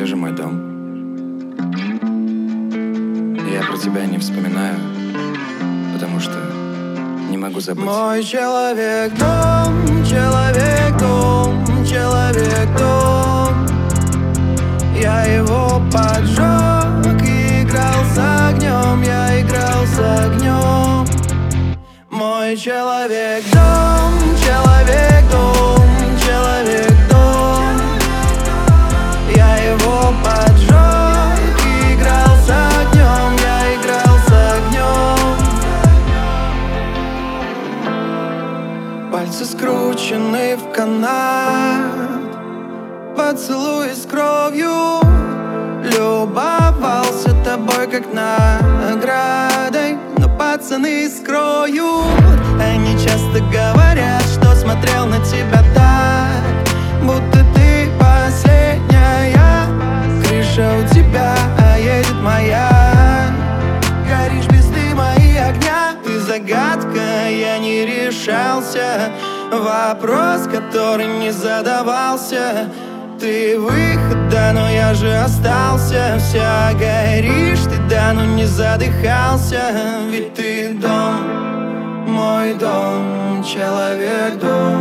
же мой дом. Я про тебя не вспоминаю, потому что не могу забыть. Мой человек-дом, человек-дом, человек-дом. Я его поджег и играл с огнем, я играл с огнем. Мой человек-дом, человек-дом, человек-дом. Я его поджег и играл с огнем, я играл с огнем. Пальцы скручены в канат, поцелуй с кровью. Любовался тобой как наградой, но пацаны скроют. Они часто говорят, что смотрел на тебя так, будто ты последняя. Крыша у тебя, а едет моя. Горишь без дыма и огня. Ты загадка, я не решался. Вопрос, который не задавался. Ты выход, да, но я же остался. Вся горишь ты, да, но не задыхался. Ведь ты дом, мой дом, человек-дом.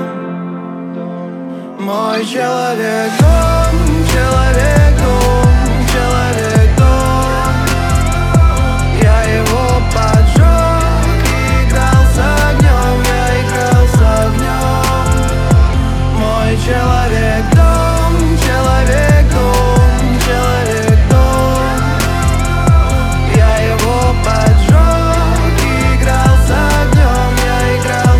Мой человек-дом, человек-дом, человек-дом. Я его поджег и играл с огнем, я играл с огнем. Мой человек-дом, человек-дом, человек-дом. Я его поджег и играл с огнем, я играл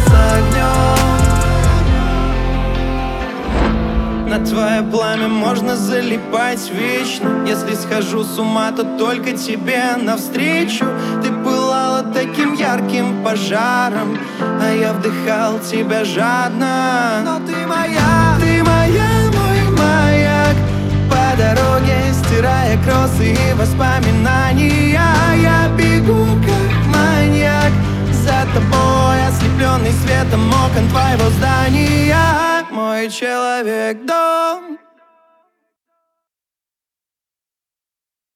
с огнем. На твое пламя можно залипать вечно. Если схожу с ума, то только тебе навстречу. Ты пылала таким ярким пожаром, а я вдыхал тебя жадно. Но ты моя, мой маяк. По дороге стирая кроссы и воспоминания. Я бегу как маньяк за тобой, ослепленный светом окон твоего здания. Мой человек-дом.